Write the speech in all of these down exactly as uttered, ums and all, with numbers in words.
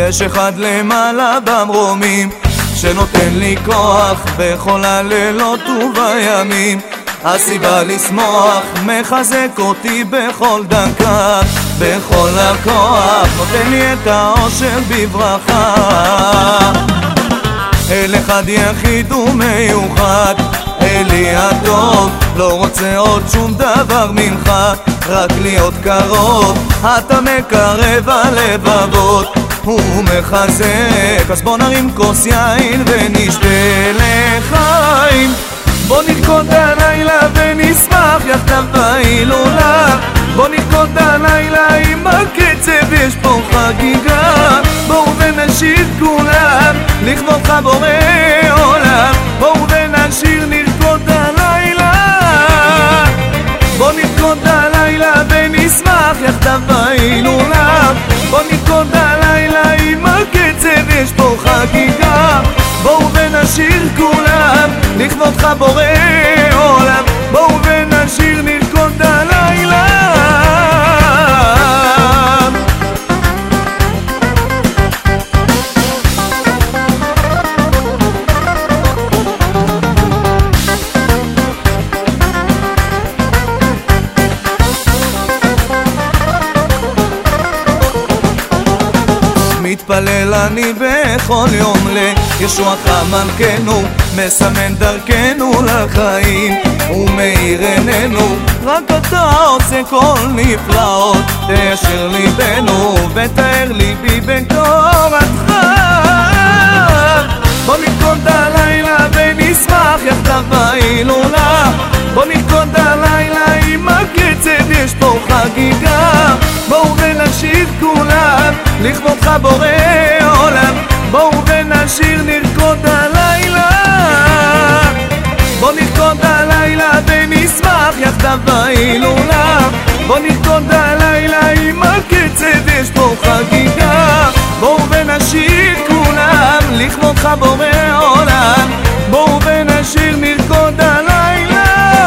יש אחד למעלה במרומים שנותן לי כוח בכל הלילות ובימים. הסיבה לשמוח מחזק אותי בכל דקה, בכל הכוח נותן לי את האושר בברכה. אל אחד יחיד ומיוחד, אלי הטוב, לא רוצה עוד שום דבר ממך, רק להיות קרוב. אתה מקרב הלבבות ומחזק, אז בוא נרים כוס יין ונשתה לחיים. בוא נרקוד הלילה ונשמח יחדיו בהילולה, בוא נרקוד הלילה עם הקצב, יש פה חגיגה. בואו ונשיר כולם לכבודך בורא עולם, בואו ונשיר נרקוד הלילה. בוא נרקוד הלילה ונשמח יחדיו בהילולה, בוא נרקוד הלילה עם הקצב, יש פה חגיגה. בואו ונשיר כולם לכבודך בורא עולם, בואו ונשיר נרקוד הלילה. מתפלל אני בכל יום לישועך מלכנו, מסמן דרכנו לחיים ומאיר עינינו. רק אתה עושה כל נפלאות, תיישר ליבנו ותאר ליבי בתורתך. בוא נרקוד הלילה ונשמח יחדיו בהילולה, בוא נרקוד הלילה עם הקצב, יש פה חגיגה. בואו ונשיר כולם לכבודך בורא עולם, בואו ונשיר נרקוד הלילה. בוא נרקוד הלילה ונשמח יחדיו בהילולה, בוא נרקוד הלילה עם הקצב, יש פה חגיגה. בואו ונשיר כולם לכבודך בורא עולם, בואו ונשיר נרקוד הלילה.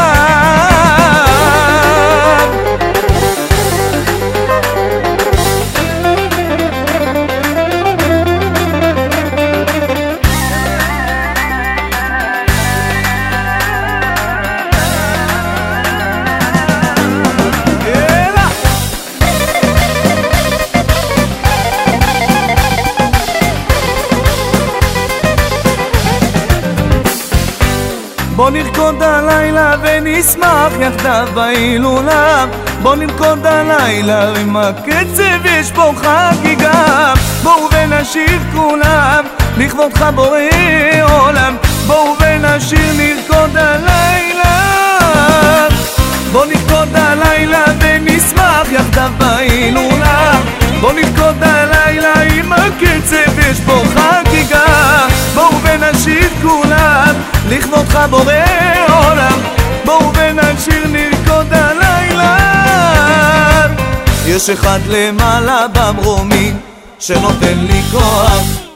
בוא נרקוד הלילה ונשמח יחדיו בהילולה, בוא נרקוד הלילה עם הקצב, יש פה חגיגה. בואו ונשיר כולם לכבודך בורא עולם, בואו ונשיר נרקוד הלילה. בוא נרקוד הלילה ונשמח יחדיו בהילולה, בוא נרקוד הלילה עם הקצב, יש פה חגיגה. בואו ונשיר כולם לכבודך בורא עולם, בואו ונשיר נרקוד הלילה. יש אחד למעלה במרומים שנותן לי כוח